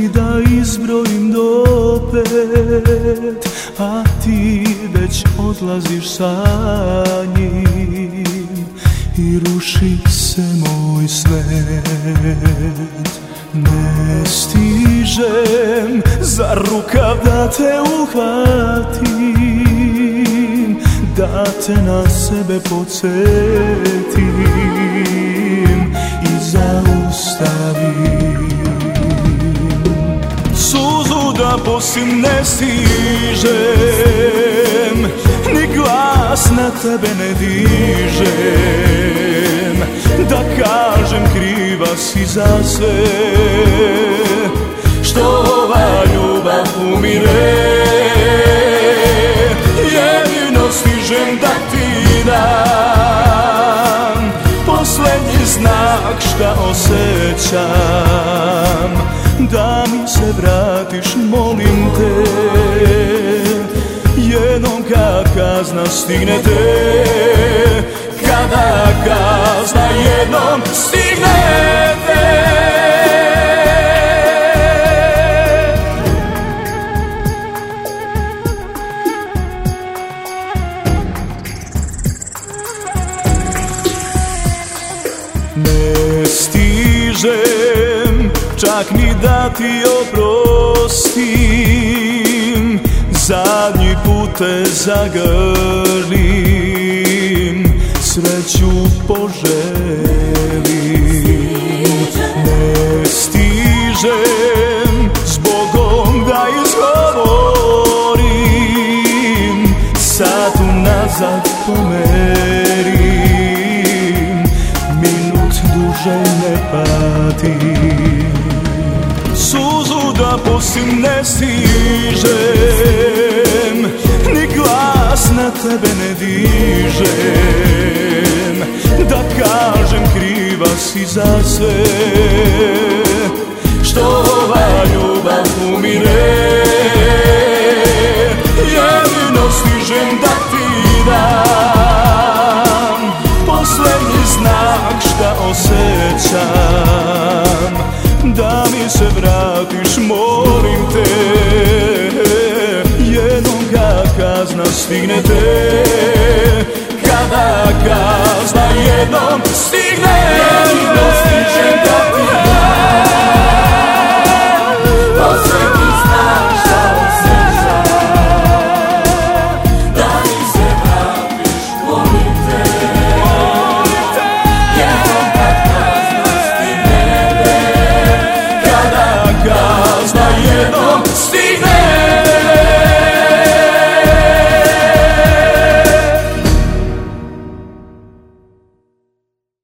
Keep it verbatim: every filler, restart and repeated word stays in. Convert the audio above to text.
mi da izbrojim do pet, a ti već odlaziš sa njim i ruši se moj svet. Ne stižem za rukav da te uhvatim, da te na sebe podsjetim i zaustavim. Suzu da posim ne stižem, ni glas na tebe ne dižem, da kažem kriva si za sve što ova ljubav umire. Jedino stižem da ti dam poslednji znak šta osjećam, da mi se vratiš, molim te, jednom kad kazna stigne te, kada kazna jednom stigne te. Ne stižem čak ni da ti oprostim, zadnji put te zagrlim, sreću poželim. Ne stižem zbogom da izgovorim, sad unazad pomerim, minut duže ne patim. Suzu da posim ne stižem, ni glas na tebe ne dižem, da kažem kriva si za sve što ova ljubav umire. Jedino stižem da ti dam poslednji znak šta osjećam, da mi se vratiš, molim te, jednom kad kazna stigne te, kada kazna jednom stigne.